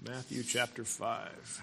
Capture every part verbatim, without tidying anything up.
Matthew chapter five.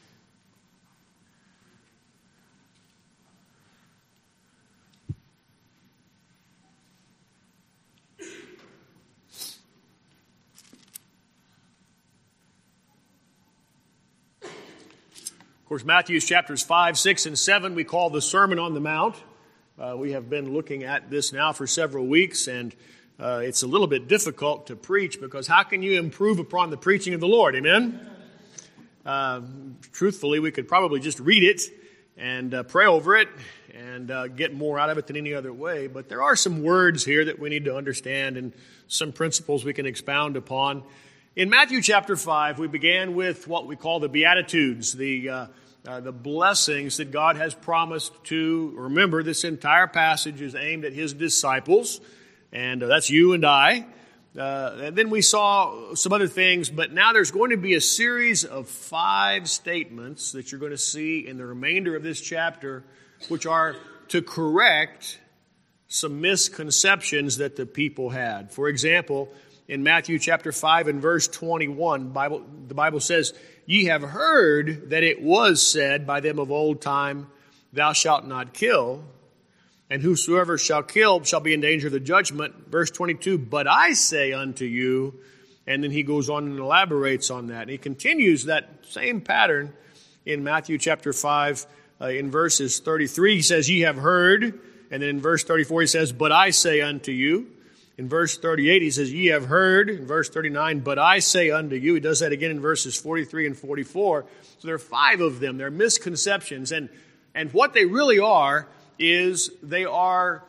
Of course, Matthew's chapters five, six, and seven we call the Sermon on the Mount. Uh, we have been looking at this now for several weeks, and uh, it's a little bit difficult to preach because how can you improve upon the preaching of the Lord? Amen? Uh, truthfully, we could probably just read it and uh, pray over it and uh, get more out of it than any other way. But there are some words here that we need to understand and some principles we can expound upon. In Matthew chapter five, we began with what we call the Beatitudes, the uh, uh, the blessings that God has promised to. Remember, this entire passage is aimed at His disciples, and uh, that's you and I. Uh, and then we saw some other things, but now there's going to be a series of five statements that you're going to see in the remainder of this chapter, which are to correct some misconceptions that the people had. For example, in Matthew chapter five and verse twenty-one, Bible, the Bible says, "Ye have heard that it was said by them of old time, Thou shalt not kill, and whosoever shall kill shall be in danger of the judgment." Verse twenty-two, "But I say unto you," and then he goes on and elaborates on that. And he continues that same pattern in Matthew chapter five, uh, in verses thirty-three. He says, "Ye have heard," and then in verse thirty-four he says, "But I say unto you." In verse thirty-eight, he says, "Ye have heard." In verse thirty-nine, "But I say unto you." He does that again in verses forty-three and forty-four. So there are five of them. They're misconceptions. And, and what they really are is they are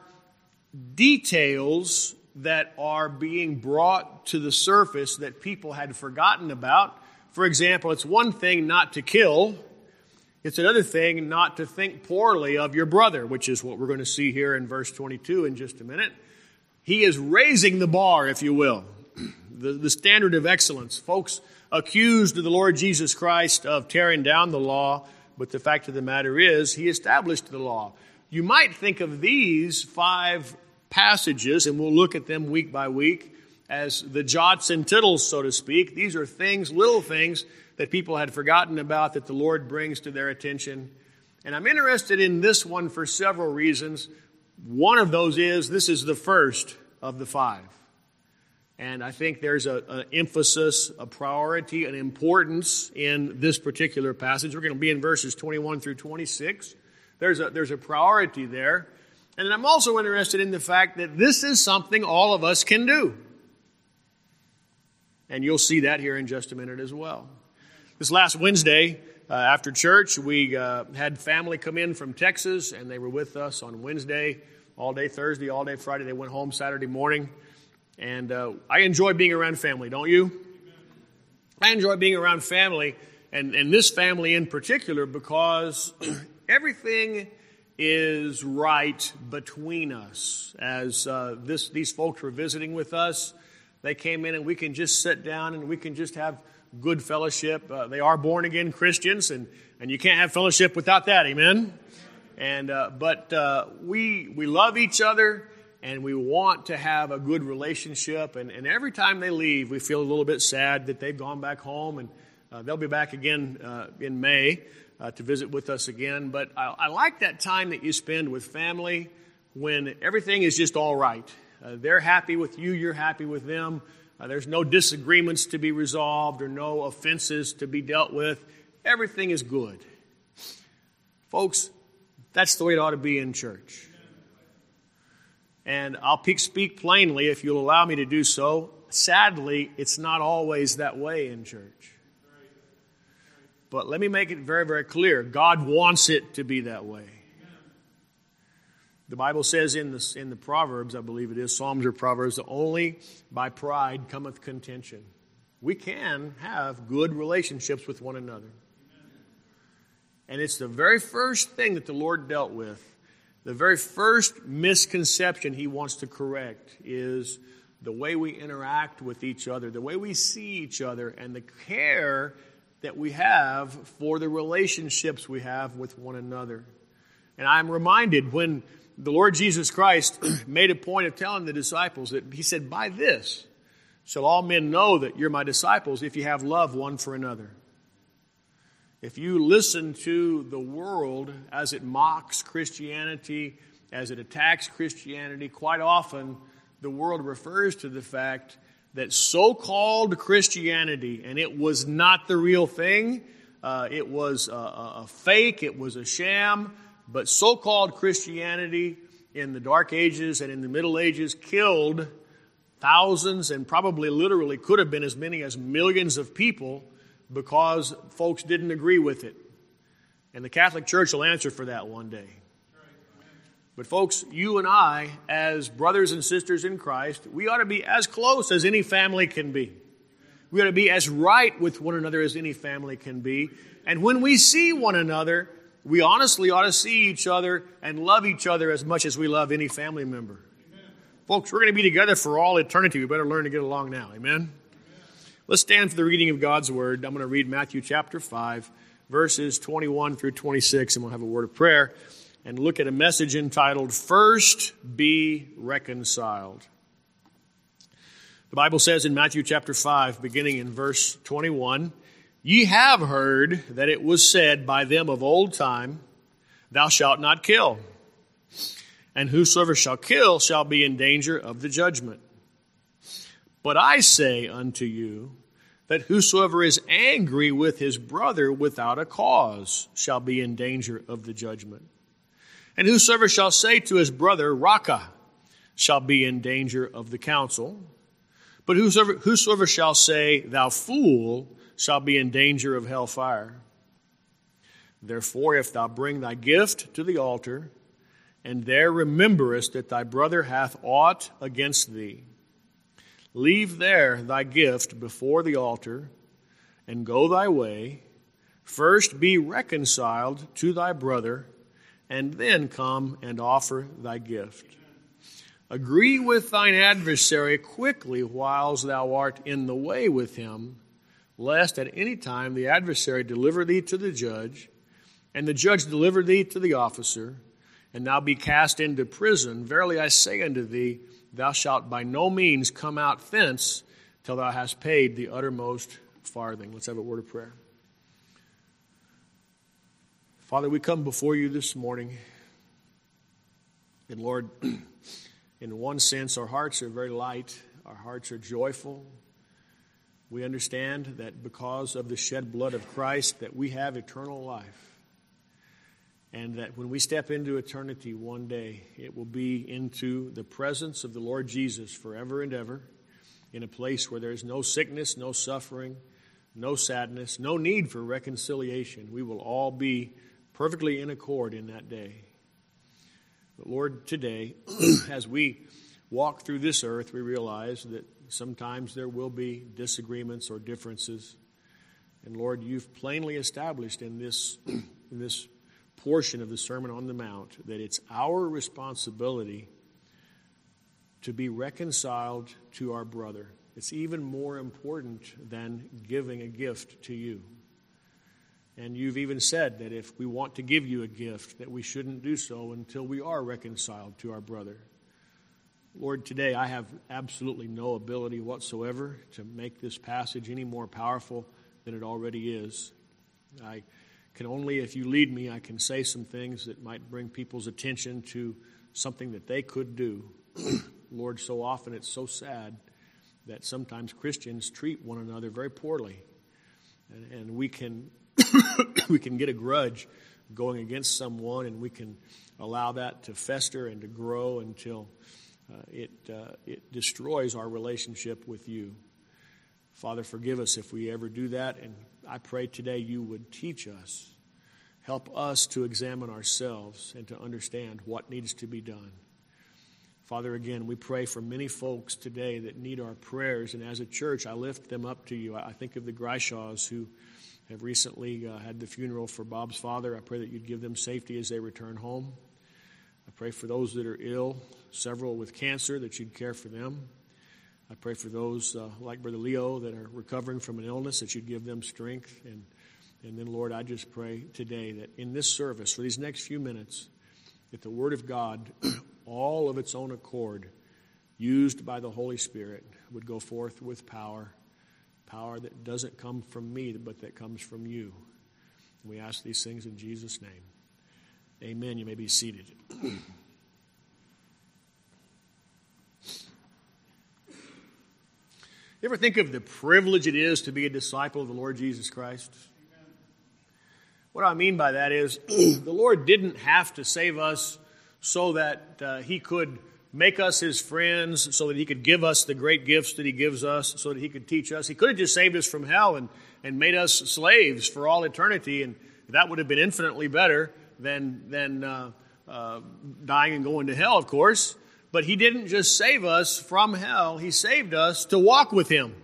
details that are being brought to the surface that people had forgotten about. For example, it's one thing not to kill. It's another thing not to think poorly of your brother, which is what we're going to see here in verse twenty-two in just a minute. He is raising the bar, if you will, the, the standard of excellence. Folks accused of the Lord Jesus Christ of tearing down the law, but the fact of the matter is, He established the law. You might think of these five passages, and we'll look at them week by week, as the jots and tittles, so to speak. These are things, little things, that people had forgotten about that the Lord brings to their attention. And I'm interested in this one for several reasons. One of those is, this is the first of the five. And I think there's a, an emphasis, a priority, an importance in this particular passage. We're going to be in verses twenty-one through twenty-six. There's a, there's a priority there. And I'm also interested in the fact that this is something all of us can do. And you'll see that here in just a minute as well. This last Wednesday, uh, after church, we uh, had family come in from Texas, and they were with us on Wednesday, all day Thursday, all day Friday. They went home Saturday morning. And uh, I enjoy being around family, don't you? I enjoy being around family, and, and this family in particular, because everything is right between us. As uh, this these folks were visiting with us, they came in and we can just sit down and we can just have good fellowship. Uh, they are born-again Christians, and, and you can't have fellowship without that, amen? And uh, But uh, we we love each other, and we want to have a good relationship. And, and every time they leave, we feel a little bit sad that they've gone back home, and uh, they'll be back again uh, in May uh, to visit with us again. But I, I like that time that you spend with family when everything is just all right. Uh, they're happy with you, you're happy with them. Uh, there's no disagreements to be resolved or no offenses to be dealt with. Everything is good. Folks, that's the way it ought to be in church. And I'll speak plainly if you'll allow me to do so. Sadly, it's not always that way in church. But let me make it very, very clear. God wants it to be that way. The Bible says in the, in the Proverbs, I believe it is, Psalms or Proverbs, that only by pride cometh contention. We can have good relationships with one another. And it's the very first thing that the Lord dealt with. The very first misconception He wants to correct is the way we interact with each other, the way we see each other, and the care that we have for the relationships we have with one another. And I'm reminded when the Lord Jesus Christ made a point of telling the disciples that He said, "By this shall all men know that you're my disciples if you have love one for another. If you listen to the world as it mocks Christianity, as it attacks Christianity, quite often the world refers to the fact that so-called Christianity, and it was not the real thing, uh, it was a, a fake, it was a sham, but so-called Christianity in the Dark Ages and in the Middle Ages killed thousands and probably literally could have been as many as millions of people because folks didn't agree with it. And the Catholic Church will answer for that one day. But folks, you and I, as brothers and sisters in Christ, we ought to be as close as any family can be. We ought to be as right with one another as any family can be. And when we see one another, we honestly ought to see each other and love each other as much as we love any family member. Amen. Folks, we're going to be together for all eternity. We better learn to get along now. Amen? Amen? Let's stand for the reading of God's Word. I'm going to read Matthew chapter five, verses twenty-one through twenty-six, and we'll have a word of prayer and look at a message entitled, First Be Reconciled. The Bible says in Matthew chapter five, beginning in verse twenty-one, Ye have heard that it was said by them of old time, Thou shalt not kill. And whosoever shall kill shall be in danger of the judgment. But I say unto you, that whosoever is angry with his brother without a cause shall be in danger of the judgment. And whosoever shall say to his brother, Raca, shall be in danger of the council. But whosoever, whosoever shall say, Thou fool, shall be in danger of hellfire. Therefore, if thou bring thy gift to the altar, and there rememberest that thy brother hath aught against thee, leave there thy gift before the altar, and go thy way. First be reconciled to thy brother, and then come and offer thy gift. Agree with thine adversary quickly whiles thou art in the way with him, lest at any time the adversary deliver thee to the judge, and the judge deliver thee to the officer, and thou be cast into prison. Verily I say unto thee, thou shalt by no means come out thence till thou hast paid the uttermost farthing. Let's have a word of prayer. Father, we come before you this morning, and Lord, in one sense, our hearts are very light. Our hearts are joyful. We understand that because of the shed blood of Christ, that we have eternal life. And that when we step into eternity one day, it will be into the presence of the Lord Jesus forever and ever, in a place where there is no sickness, no suffering, no sadness, no need for reconciliation. We will all be perfectly in accord in that day. But Lord, today, as we walk through this earth, we realize that sometimes there will be disagreements or differences. And Lord, you've plainly established in this, in this portion of the Sermon on the Mount that it's our responsibility to be reconciled to our brother. It's even more important than giving a gift to you. And you've even said that if we want to give you a gift, that we shouldn't do so until we are reconciled to our brother. Lord, today I have absolutely no ability whatsoever to make this passage any more powerful than it already is. I can only, if you lead me, I can say some things that might bring people's attention to something that they could do. Lord, so often it's so sad that sometimes Christians treat one another very poorly. And, and we can we can get a grudge going against someone, and we can allow that to fester and to grow until uh, it uh, it destroys our relationship with you. Father, forgive us if we ever do that, and I pray today you would teach us, help us to examine ourselves and to understand what needs to be done. Father, again, we pray for many folks today that need our prayers, and as a church, I lift them up to you. I think of the Grishaws who have recently uh, had the funeral for Bob's father. I pray that you'd give them safety as they return home. I pray for those that are ill, several with cancer, that you'd care for them. I pray for those uh, like Brother Leo that are recovering from an illness, that you'd give them strength. And, and then, Lord, I just pray today that in this service, for these next few minutes, that the Word of God, all of its own accord, used by the Holy Spirit, would go forth with power, power that doesn't come from me, but that comes from you. We ask these things in Jesus' name. Amen. You may be seated. You ever think of the privilege it is to be a disciple of the Lord Jesus Christ? Amen. What I mean by that is the Lord didn't have to save us so that uh, He could make us His friends, so that He could give us the great gifts that He gives us, so that He could teach us. He could have just saved us from hell and, and made us slaves for all eternity, and that would have been infinitely better than, than uh, uh, dying and going to hell, of course. But He didn't just save us from hell. He saved us to walk with Him.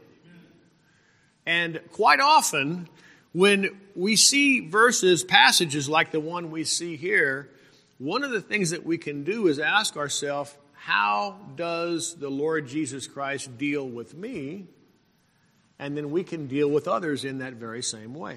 And quite often, when we see verses, passages like the one we see here, one of the things that we can do is ask ourselves, how does the Lord Jesus Christ deal with me? And then we can deal with others in that very same way.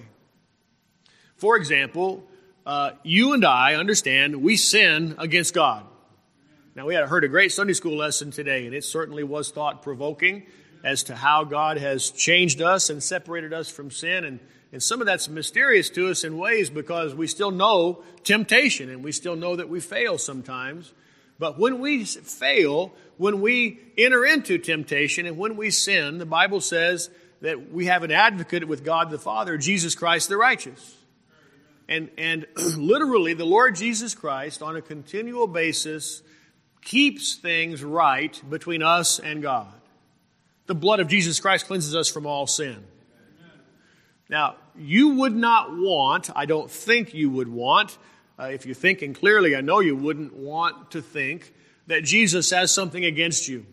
For example, uh, you and I understand we sin against God. Now, we had heard a great Sunday school lesson today, and it certainly was thought-provoking as to how God has changed us and separated us from sin. And, and some of that's mysterious to us in ways because we still know temptation, and we still know that we fail sometimes. But when we fail, when we enter into temptation, and when we sin, the Bible says that we have an advocate with God the Father, Jesus Christ the righteous. And, and literally, the Lord Jesus Christ, on a continual basis, keeps things right between us and God. The blood of Jesus Christ cleanses us from all sin. Amen. Now, you would not want, I don't think you would want, uh, if you're thinking clearly, I know you wouldn't want to think that Jesus has something against you.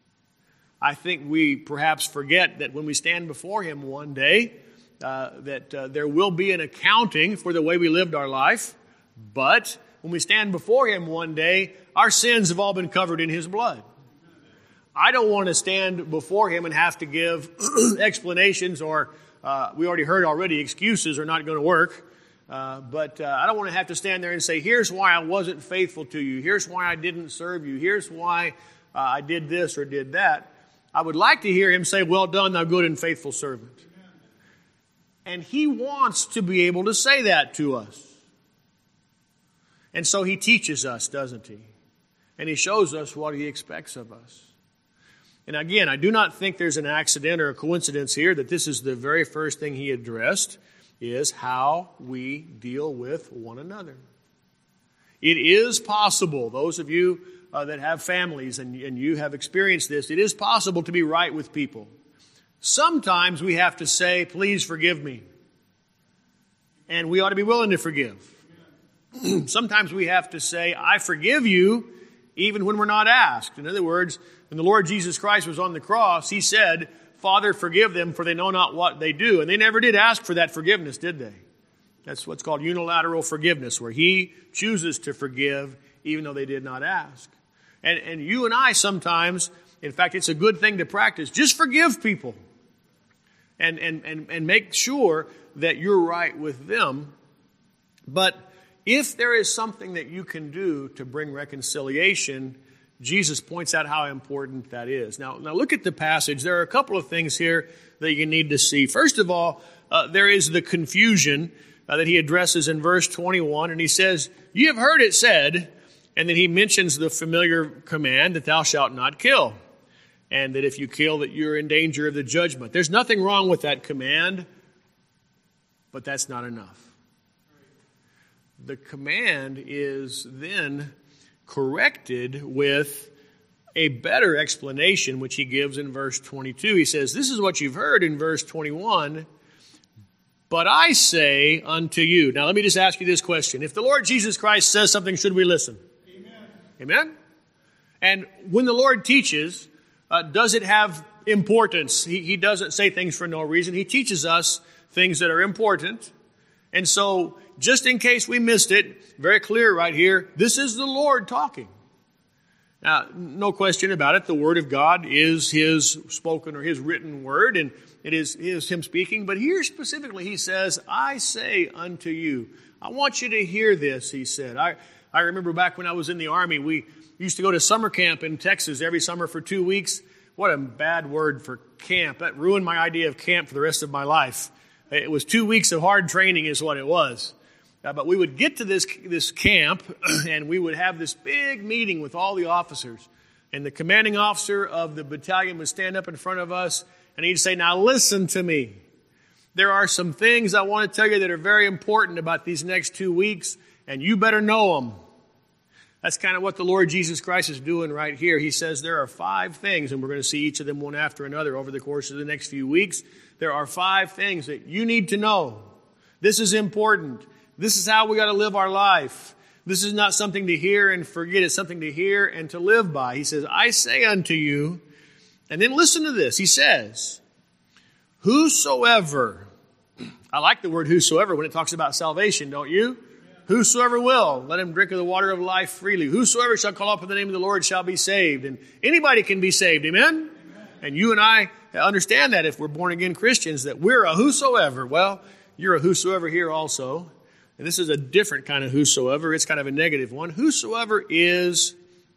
I think we perhaps forget that when we stand before Him one day, uh, that uh, there will be an accounting for the way we lived our life, but when we stand before Him one day, our sins have all been covered in His blood. I don't want to stand before Him and have to give explanations or, uh, we already heard already, excuses are not going to work. Uh, but uh, I don't want to have to stand there and say, here's why I wasn't faithful to you. Here's why I didn't serve you. Here's why uh, I did this or did that. I would like to hear Him say, well done, thou good and faithful servant. And He wants to be able to say that to us. And so He teaches us, doesn't He? And He shows us what He expects of us. And again, I do not think there's an accident or a coincidence here that this is the very first thing He addressed, is how we deal with one another. It is possible, those of you uh, that have families and, and you have experienced this, it is possible to be right with people. Sometimes we have to say, please forgive me. And we ought to be willing to forgive. Sometimes we have to say, I forgive you, even when we're not asked. In other words, when the Lord Jesus Christ was on the cross, He said, Father, forgive them, for they know not what they do. And they never did ask for that forgiveness, did they? That's what's called unilateral forgiveness, where He chooses to forgive, even though they did not ask. And, and you and I sometimes, in fact, it's a good thing to practice. Just forgive people. And, and, and, and make sure that you're right with them. But if there is something that you can do to bring reconciliation, Jesus points out how important that is. Now, now look at the passage. There are a couple of things here that you need to see. First of all, uh, there is the confusion uh, that He addresses in verse twenty-one. And He says, you have heard it said, and then He mentions the familiar command that thou shalt not kill. And that if you kill, that you're in danger of the judgment. There's nothing wrong with that command, but that's not enough. The command is then corrected with a better explanation, which He gives in verse twenty-two. He says, this is what you've heard in verse twenty-one, but I say unto you. Now, let me just ask you this question. If the Lord Jesus Christ says something, should we listen? Amen. Amen? And when the Lord teaches, uh, does it have importance? He, he doesn't say things for no reason. He teaches us things that are important. And so, just in case we missed it, very clear right here, this is the Lord talking. Now, no question about it, the Word of God is His spoken or His written Word, and it is, it is Him speaking. But here specifically He says, I say unto you. I want you to hear this, He said. I, I remember back when I was in the Army, we used to go to summer camp in Texas every summer for two weeks. What a bad word for camp. That ruined my idea of camp for the rest of my life. It was two weeks of hard training is what it was. Uh, but we would get to this, this camp, and we would have this big meeting with all the officers. And the commanding officer of the battalion would stand up in front of us, and he'd say, now listen to me. There are some things I want to tell you that are very important about these next two weeks, and you better know them. That's kind of what the Lord Jesus Christ is doing right here. He says there are five things, and we're going to see each of them one after another over the course of the next few weeks. There are five things that you need to know. This is important. This is how we got to live our life. This is not something to hear and forget. It's something to hear and to live by. He says, I say unto you, and then listen to this. He says, whosoever, I like the word whosoever when it talks about salvation, don't you? Whosoever will, let him drink of the water of life freely. Whosoever shall call upon the name of the Lord shall be saved. And anybody can be saved, amen? Amen? And you and I understand that if we're born again Christians, that we're a whosoever. Well, you're a whosoever here also. And this is a different kind of whosoever. It's kind of a negative one. Whosoever is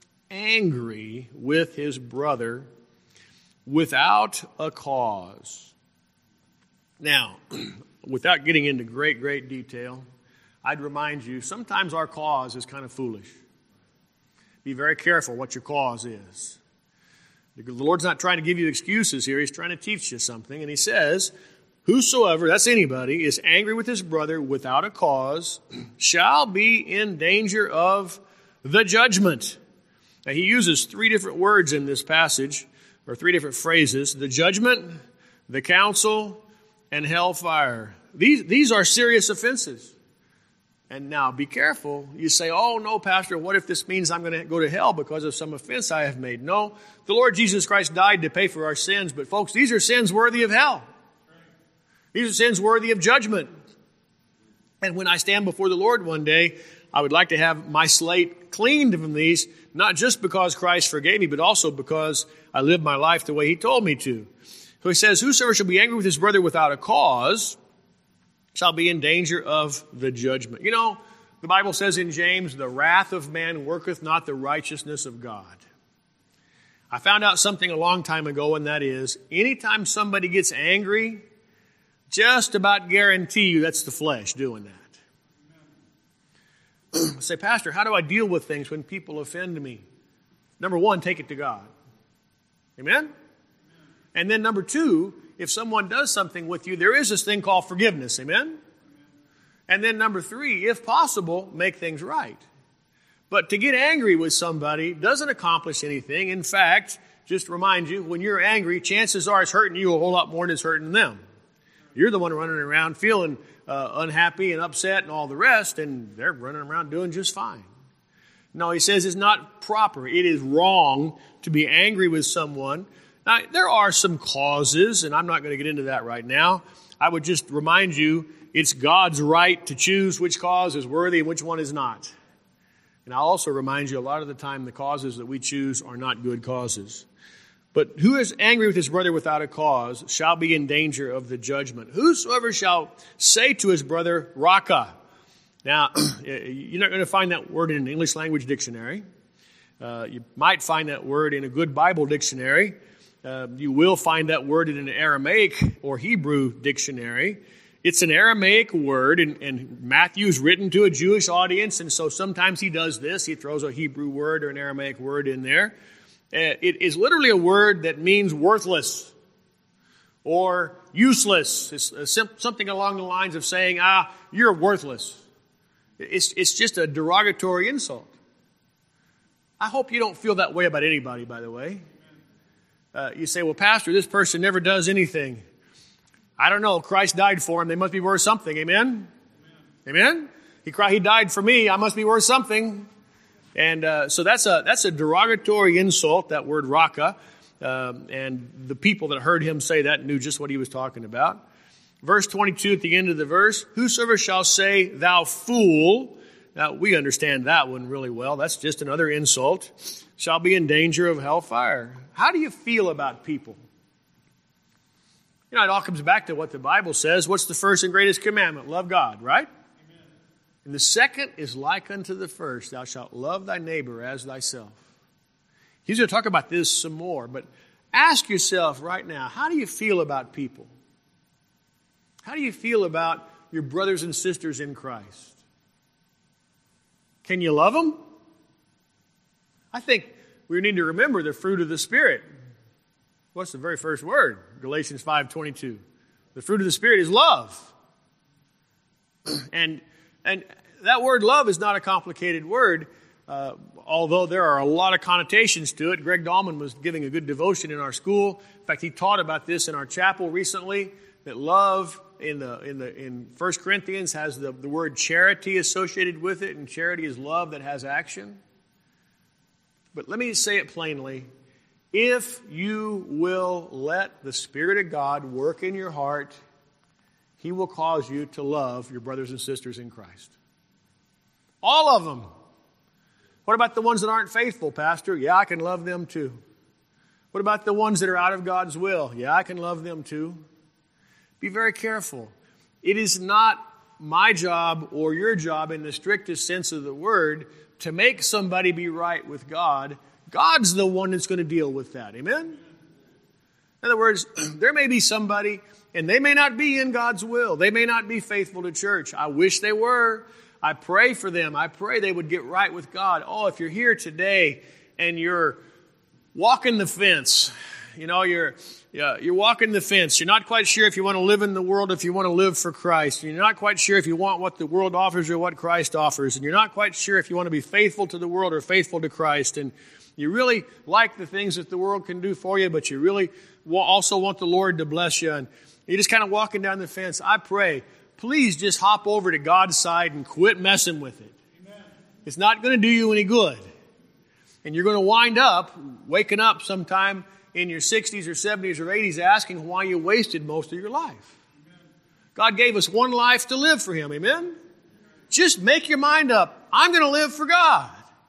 angry with his brother without a cause. Now, without getting into great, great detail, I'd remind you, sometimes our cause is kind of foolish. Be very careful what your cause is. The Lord's not trying to give you excuses here. He's trying to teach you something. And he says, whosoever, that's anybody, is angry with his brother without a cause shall be in danger of the judgment. Now, he uses three different words in this passage, or three different phrases. The judgment, the council, and hellfire. These, these are serious offenses. And now, be careful. You say, oh, no, Pastor, what if this means I'm going to go to hell because of some offense I have made? No, the Lord Jesus Christ died to pay for our sins. But, folks, these are sins worthy of hell. These are sins worthy of judgment. And when I stand before the Lord one day, I would like to have my slate cleaned from these, not just because Christ forgave me, but also because I lived my life the way He told me to. So He says, whosoever shall be angry with his brother without a cause shall be in danger of the judgment. You know, the Bible says in James, the wrath of man worketh not the righteousness of God. I found out something a long time ago, and that is, anytime somebody gets angry, just about guarantee you that's the flesh doing that. Say, Pastor, how do I deal with things when people offend me? Number one, take it to God. Amen? Amen? And then number two, if someone does something with you, there is this thing called forgiveness. Amen? Amen? And then number three, if possible, make things right. But to get angry with somebody doesn't accomplish anything. In fact, just remind you, when you're angry, chances are it's hurting you a whole lot more than it's hurting them. You're the one running around feeling uh, unhappy and upset and all the rest, and they're running around doing just fine. No, he says it's not proper. It is wrong to be angry with someone. Now, there are some causes, and I'm not going to get into that right now. I would just remind you, it's God's right to choose which cause is worthy and which one is not. And I'll also remind you, a lot of the time, the causes that we choose are not good causes. But who is angry with his brother without a cause shall be in danger of the judgment. Whosoever shall say to his brother, Raka. Now, you're not going to find that word in an English language dictionary. Uh, you might find that word in a good Bible dictionary. Uh, you will find that word in an Aramaic or Hebrew dictionary. It's an Aramaic word, and, and Matthew's written to a Jewish audience, and so sometimes he does this. He throws a Hebrew word or an Aramaic word in there. Uh, it is literally a word that means worthless or useless. It's a sim- something along the lines of saying, ah, you're worthless. It's, it's just a derogatory insult. I hope you don't feel that way about anybody, by the way. Uh, you say, well, Pastor, this person never does anything. I don't know. Christ died for him. They must be worth something. Amen? Amen? Amen? He, he died for me. I must be worth something. And uh, so that's a that's a derogatory insult, that word raka. Uh, and the people that heard him say that knew just what he was talking about. Verse twenty-two at the end of the verse, whosoever shall say, thou fool. Now, we understand that one really well. That's just another insult. Shall be in danger of hellfire. How do you feel about people? You know, it all comes back to what the Bible says. What's the first and greatest commandment? Love God, right? Amen. And the second is like unto the first. Thou shalt love thy neighbor as thyself. He's going to talk about this some more, but ask yourself right now, how do you feel about people? How do you feel about your brothers and sisters in Christ? Can you love them? I think we need to remember the fruit of the Spirit. What's the very first word? Galatians five twenty-two. The fruit of the Spirit is love. And, and that word love is not a complicated word, uh, although there are a lot of connotations to it. Greg Dahlman was giving a good devotion in our school. In fact, he taught about this in our chapel recently, that love in the in the in First Corinthians has the, the word charity associated with it, and charity is love that has action. But let me say it plainly. If you will let the Spirit of God work in your heart, He will cause you to love your brothers and sisters in Christ. All of them. What about the ones that aren't faithful, Pastor? Yeah, I can love them too. What about the ones that are out of God's will? Yeah, I can love them too. Be very careful. It is not my job or your job in the strictest sense of the word to make somebody be right with God. God's the one that's going to deal with that. Amen? In other words, there may be somebody, and they may not be in God's will. They may not be faithful to church. I wish they were. I pray for them. I pray they would get right with God. Oh, if you're here today and you're walking the fence, you know, you're yeah, you're walking the fence. You're not quite sure if you want to live in the world, if you want to live for Christ. You're not quite sure if you want what the world offers or what Christ offers. And you're not quite sure if you want to be faithful to the world or faithful to Christ. And you really like the things that the world can do for you, but you really also want the Lord to bless you. And you're just kind of walking down the fence. I pray, please just hop over to God's side and quit messing with it. Amen. It's not going to do you any good. And you're going to wind up waking up sometime in your sixties or seventies or eighties asking why you wasted most of your life. Amen. God gave us one life to live for Him. Amen? Just make your mind up. I'm going to live for God.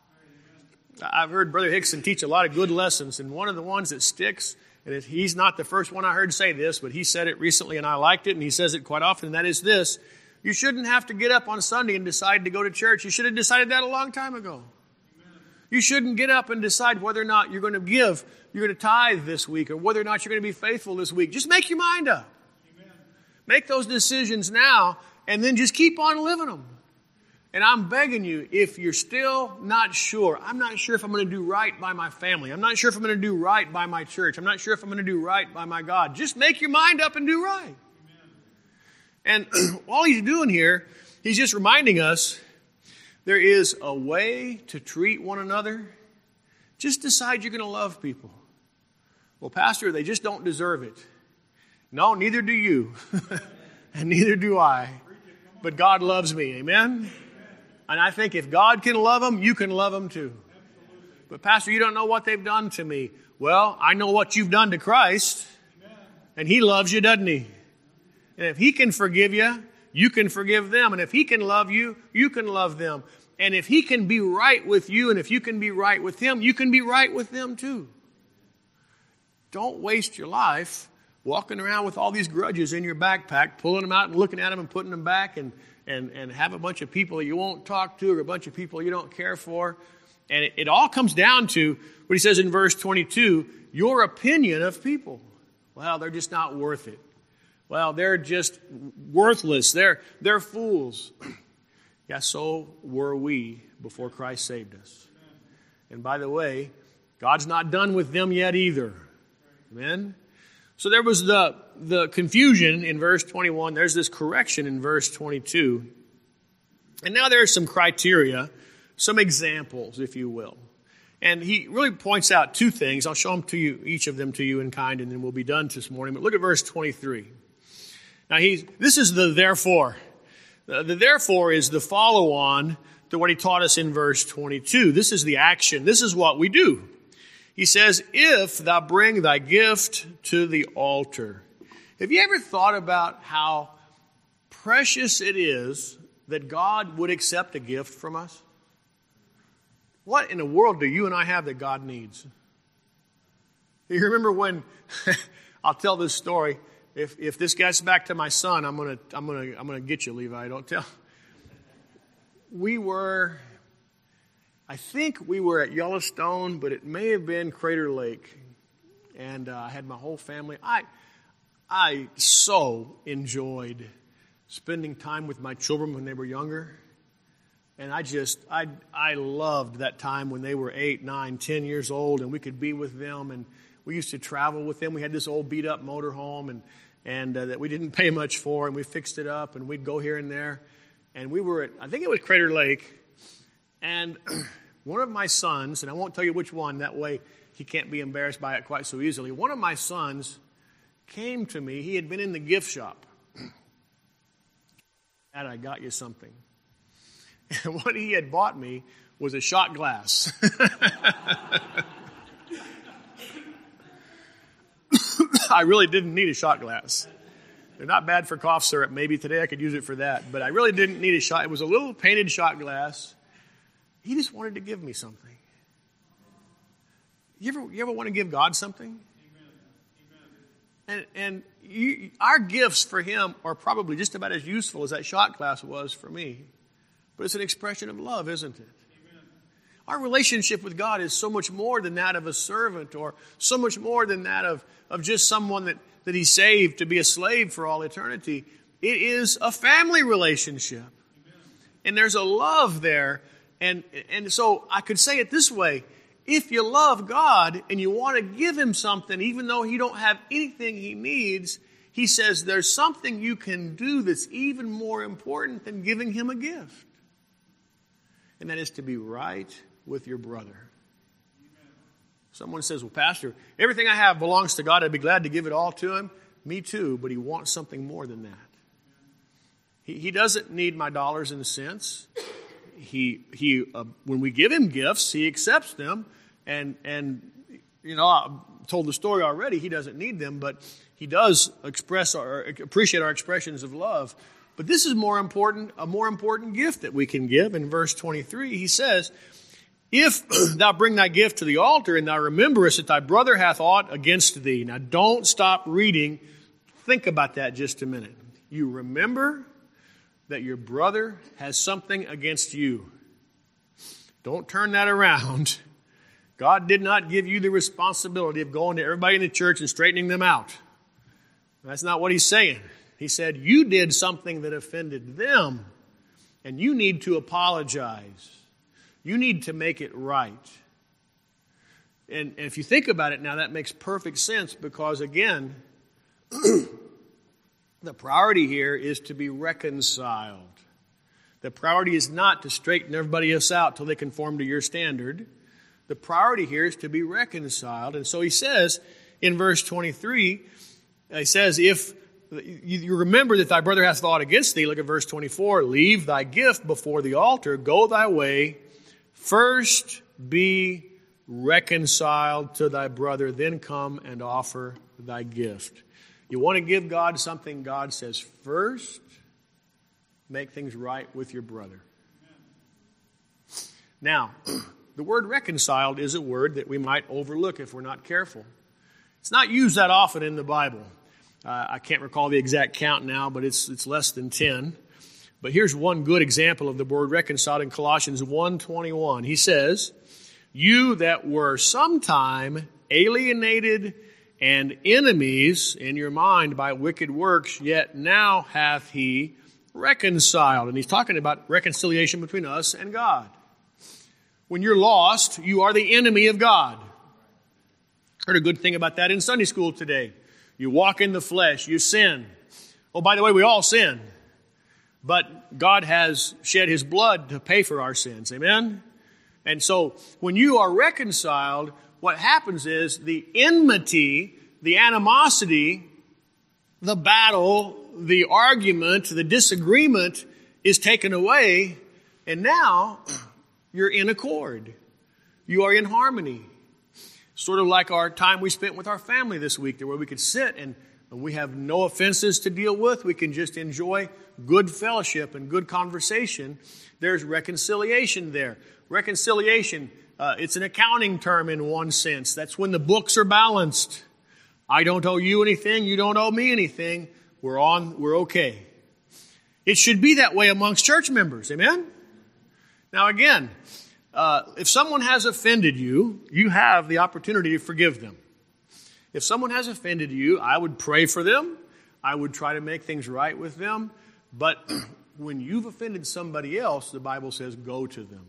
Amen. I've heard Brother Hickson teach a lot of good lessons, and one of the ones that sticks, and he's not the first one I heard say this, but he said it recently and I liked it, and he says it quite often, and that is this: you shouldn't have to get up on Sunday and decide to go to church. You should have decided that a long time ago. You shouldn't get up and decide whether or not you're going to give, you're going to tithe this week, or whether or not you're going to be faithful this week. Just make your mind up. Amen. Make those decisions now, and then just keep on living them. And I'm begging you, if you're still not sure, I'm not sure if I'm going to do right by my family. I'm not sure if I'm going to do right by my church. I'm not sure if I'm going to do right by my God. Just make your mind up and do right. Amen. And all he's doing here, he's just reminding us, there is a way to treat one another. Just decide you're going to love people. Well, Pastor, they just don't deserve it. No, neither do you. And neither do I. But God loves me. Amen? And I think if God can love them, you can love them too. But Pastor, you don't know what they've done to me. Well, I know what you've done to Christ. And He loves you, doesn't He? And if He can forgive you, you can forgive them. And if He can love you, you can love them. And if He can be right with you, and if you can be right with Him, you can be right with them too. Don't waste your life walking around with all these grudges in your backpack, pulling them out and looking at them and putting them back, and, and, and have a bunch of people you won't talk to or a bunch of people you don't care for. And it, it all comes down to what he says in verse twenty-two, your opinion of people. Well, they're just not worth it. Well, they're just worthless. They're, they're fools. Yeah, so were we before Christ saved us. And by the way, God's not done with them yet either. Amen? So there was the, the confusion in verse twenty-one. There's this correction in verse twenty-two. And now there are some criteria, some examples, if you will. And he really points out two things. I'll show them to you, each of them to you in kind, and then we'll be done this morning. But look at verse twenty-three. Now, he's, this is the therefore. The, the therefore is the follow-on to what he taught us in verse twenty-two. This is the action. This is what we do. He says, if thou bring thy gift to the altar. Have you ever thought about how precious it is that God would accept a gift from us? What in the world do you and I have that God needs? You remember when, I'll tell this story. If if this gets back to my son, I'm gonna I'm gonna I'm gonna get you, Levi. Don't tell. We were I think we were at Yellowstone, but it may have been Crater Lake. And uh, I had my whole family. I, I so enjoyed spending time with my children when they were younger. And I just, I, I loved that time when they were eight, nine, ten years old, and we could be with them. And we used to travel with them. We had this old beat-up motorhome and, and uh, that we didn't pay much for, and we fixed it up, and we'd go here and there. And we were at, I think it was Crater Lake. And one of my sons, and I won't tell you which one, that way he can't be embarrassed by it quite so easily. One of my sons came to me. He had been in the gift shop. Dad, I got you something. And what he had bought me was a shot glass. I really didn't need a shot glass. They're not bad for cough syrup. Maybe today I could use it for that. But I really didn't need a shot. It was a little painted shot glass. He just wanted to give me something. You ever, you ever want to give God something? And, and you, our gifts for him are probably just about as useful as that shot glass was for me. But it's an expression of love, isn't it? Our relationship with God is so much more than that of a servant, or so much more than that of, of just someone that, that he saved to be a slave for all eternity. It is a family relationship. And there's a love there. And, and so I could say it this way. If you love God and you want to give him something, even though he don't have anything he needs, he says there's something you can do that's even more important than giving him a gift. And that is to be right with your brother. Someone says, well, Pastor, everything I have belongs to God. I'd be glad to give it all to him. Me too, but he wants something more than that. He, he doesn't need my dollars and cents. He, he, uh, when we give him gifts, he accepts them. And, and, you know, I told the story already. He doesn't need them, but he does express or appreciate our expressions of love. But this is more important, a more important gift that we can give. In verse twenty-three, he says, if thou bring thy gift to the altar, and thou rememberest that thy brother hath aught against thee. Now, don't stop reading. Think about that just a minute. You remember that your brother has something against you. Don't turn that around. God did not give you the responsibility of going to everybody in the church and straightening them out. That's not what he's saying. He said, you did something that offended them, and you need to apologize. You need to make it right. And, and if you think about it now, that makes perfect sense because, again, the priority here is to be reconciled. The priority is not to straighten everybody else out till they conform to your standard. The priority here is to be reconciled. And so he says in verse twenty-three, he says, if you remember that thy brother hath aught against thee, look at verse twenty-four, leave thy gift before the altar, go thy way, first be reconciled to thy brother, then come and offer thy gift. You want to give God something, God says, first, make things right with your brother. Now, the word reconciled is a word that we might overlook if we're not careful. It's not used that often in the Bible. Uh, I can't recall the exact count now, but it's it's less than ten. But here's one good example of the word reconciled in Colossians one twenty-one. He says, you that were sometime alienated and enemies in your mind by wicked works, yet now hath he reconciled. And he's talking about reconciliation between us and God. When you're lost, you are the enemy of God. Heard a good thing about that in Sunday school today. You walk in the flesh, you sin. Oh, by the way, we all sin. But God has shed his blood to pay for our sins. Amen? And so when you are reconciled, what happens is the enmity, the animosity, the battle, the argument, the disagreement is taken away. And now you're in accord. You are in harmony. Sort of like our time we spent with our family this week, where we could sit and we have no offenses to deal with. We can just enjoy good fellowship and good conversation. There's reconciliation there. Reconciliation, uh, it's an accounting term in one sense. That's when the books are balanced. I don't owe you anything. You don't owe me anything. We're on, we're okay. It should be that way amongst church members. Amen? Now again, uh, if someone has offended you, you have the opportunity to forgive them. If someone has offended you, I would pray for them. I would try to make things right with them. But when you've offended somebody else, the Bible says, go to them.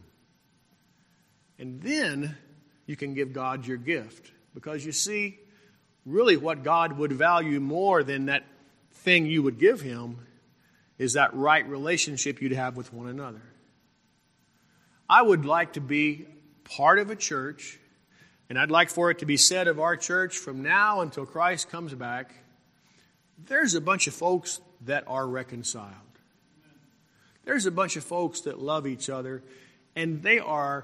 And then you can give God your gift. Because you see, really what God would value more than that thing you would give him is that right relationship you'd have with one another. I would like to be part of a church, and I'd like for it to be said of our church from now until Christ comes back, there's a bunch of folks that are reconciled. There's a bunch of folks that love each other, and they are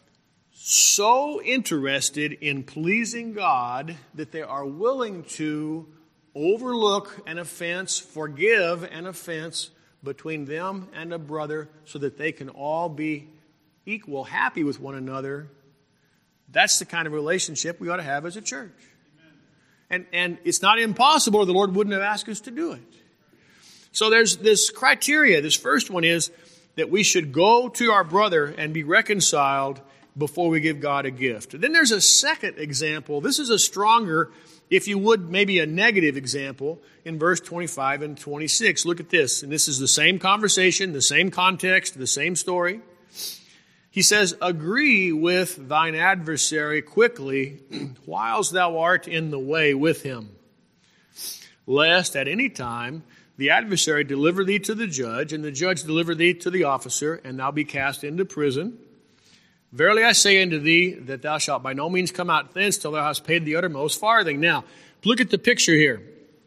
so interested in pleasing God that they are willing to overlook an offense, forgive an offense between them and a brother so that they can all be equal, happy with one another. That's the kind of relationship we ought to have as a church. And, and it's not impossible, or the Lord wouldn't have asked us to do it. So there's this criteria. This first one is that we should go to our brother and be reconciled before we give God a gift. Then there's a second example. This is a stronger, if you would, maybe a negative example in verse twenty-five and twenty-six. Look at this. And this is the same conversation, the same context, the same story. He says, agree with thine adversary quickly whilst thou art in the way with him, lest at any time the adversary deliver thee to the judge, and the judge deliver thee to the officer, and thou be cast into prison. Verily I say unto thee that thou shalt by no means come out thence till thou hast paid the uttermost farthing. Now, look at the picture here.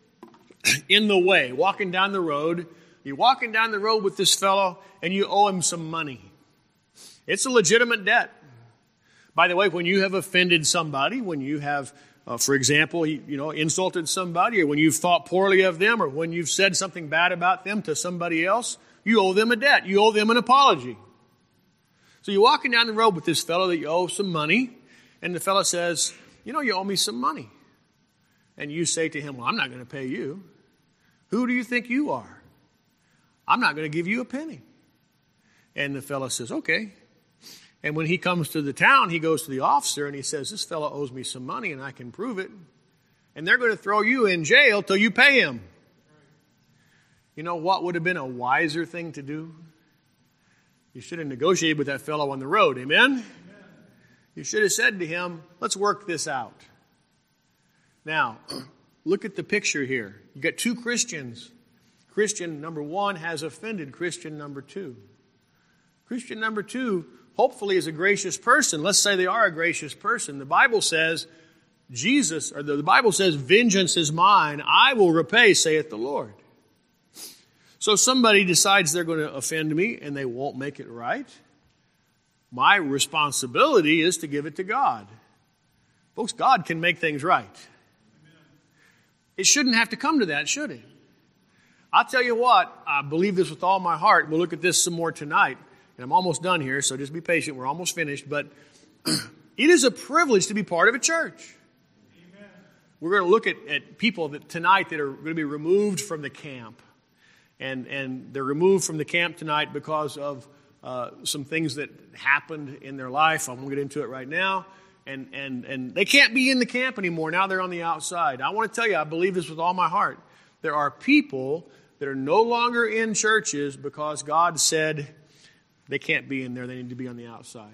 In the way, walking down the road. You're walking down the road with this fellow, and you owe him some money. It's a legitimate debt. By the way, when you have offended somebody, when you have, uh, for example, you, you know, insulted somebody, or when you've thought poorly of them, or when you've said something bad about them to somebody else, you owe them a debt. You owe them an apology. So you're walking down the road with this fellow that you owe some money, and the fellow says, you know, you owe me some money. And you say to him, well, I'm not going to pay you. Who do you think you are? I'm not going to give you a penny. And the fellow says, okay. And when he comes to the town, he goes to the officer and he says, this fellow owes me some money and I can prove it. And they're going to throw you in jail till you pay him. You know what would have been a wiser thing to do? You should have negotiated with that fellow on the road. Amen? Amen. You should have said to him, let's work this out. Now, look at the picture here. You got two Christians. Christian number one has offended Christian number two. Christian number two, hopefully, is a gracious person. Let's say they are a gracious person. The Bible says, Jesus, or the Bible says, vengeance is mine, I will repay, saith the Lord. So somebody decides they're going to offend me and they won't make it right. My responsibility is to give it to God. Folks, God can make things right. It shouldn't have to come to that, should it? I'll tell you what, I believe this with all my heart. We'll look at this some more tonight. And I'm almost done here, so just be patient. We're almost finished. But it is a privilege to be part of a church. Amen. We're going to look at, at people that tonight that are going to be removed from the camp. And, and they're removed from the camp tonight because of uh, some things that happened in their life. I won't get into it right now. And, and, and they can't be in the camp anymore. Now they're on the outside. I want to tell you, I believe this with all my heart. There are people that are no longer in churches because God said they can't be in there. They need to be on the outside.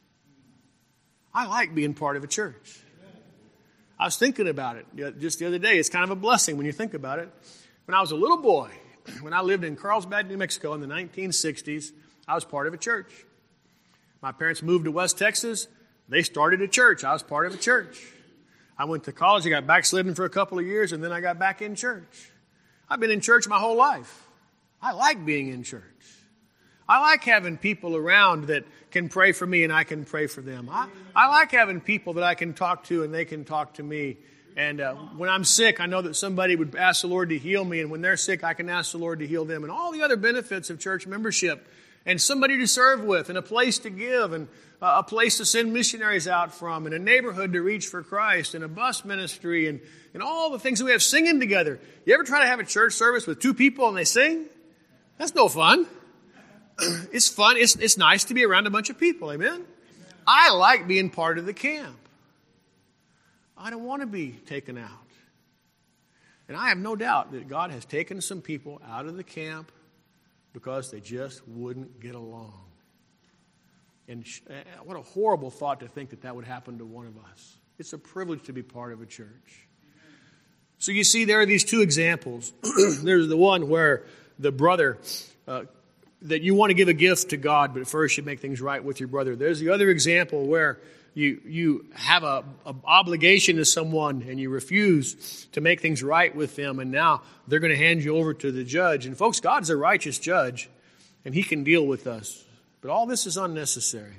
I like being part of a church. I was thinking about it just the other day. It's kind of a blessing when you think about it. When I was a little boy, when I lived in Carlsbad, New Mexico in the nineteen sixties, I was part of a church. My parents moved to West Texas. They started a church. I was part of a church. I went to college. I got backslidden for a couple of years, and then I got back in church. I've been in church my whole life. I like being in church. I like having people around that can pray for me and I can pray for them. I, I like having people that I can talk to and they can talk to me. And uh, when I'm sick, I know that somebody would ask the Lord to heal me. And when they're sick, I can ask the Lord to heal them. And all the other benefits of church membership. And somebody to serve with, and a place to give, and uh, a place to send missionaries out from, and a neighborhood to reach for Christ, and a bus ministry, and, and all the things that we have singing together. You ever try to have a church service with two people and they sing? That's no fun. It's fun. It's, it's nice to be around a bunch of people. Amen? I like being part of the camp. I don't want to be taken out. And I have no doubt that God has taken some people out of the camp because they just wouldn't get along. And sh- what a horrible thought to think that that would happen to one of us. It's a privilege to be part of a church. So you see, there are these two examples. There's the one where the brother, uh, that you want to give a gift to God, but first you make things right with your brother. There's the other example where you you have a, a obligation to someone and you refuse to make things right with them, and now they're going to hand you over to the judge. And folks, God's a righteous judge, and He can deal with us. But all this is unnecessary.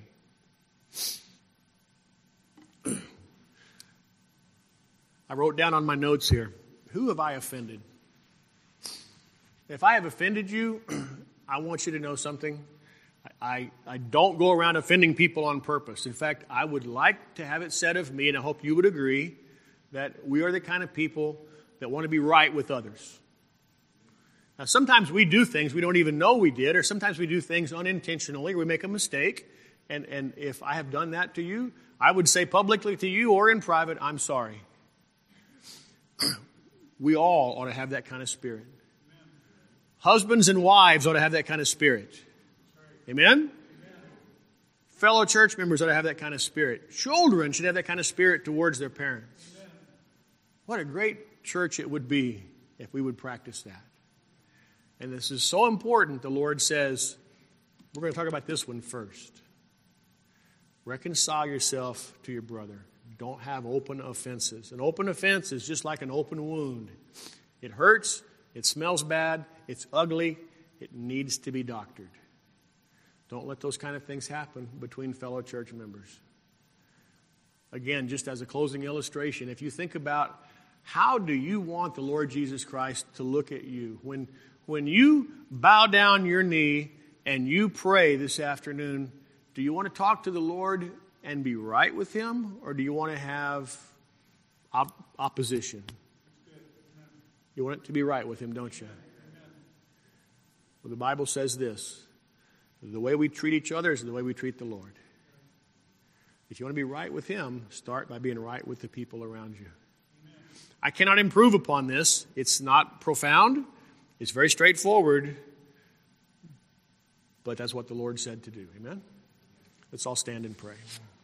I wrote down on my notes here, who have I offended? If I have offended you, I want you to know something. I, I don't go around offending people on purpose. In fact, I would like to have it said of me, and I hope you would agree, that we are the kind of people that want to be right with others. Now, sometimes we do things we don't even know we did, or sometimes we do things unintentionally, or we make a mistake. And, and if I have done that to you, I would say publicly to you or in private, I'm sorry. We all ought to have that kind of spirit. Husbands and wives ought to have that kind of spirit. Amen? Amen? Fellow church members ought to have that kind of spirit. Children should have that kind of spirit towards their parents. Amen. What a great church it would be if we would practice that. And this is so important, the Lord says, we're going to talk about this one first. Reconcile yourself to your brother. Don't have open offenses. An open offense is just like an open wound. It hurts, it smells bad, it's ugly, it needs to be doctored. Don't let those kind of things happen between fellow church members. Again, just as a closing illustration, if you think about how do you want the Lord Jesus Christ to look at you? When, when you bow down your knee and you pray this afternoon, do you want to talk to the Lord and be right with Him, or do you want to have op- opposition? You want it to be right with Him, don't you? Well, the Bible says this. The way we treat each other is the way we treat the Lord. If you want to be right with Him, start by being right with the people around you. Amen. I cannot improve upon this. It's not profound. It's very straightforward. But that's what the Lord said to do. Amen? Let's all stand and pray.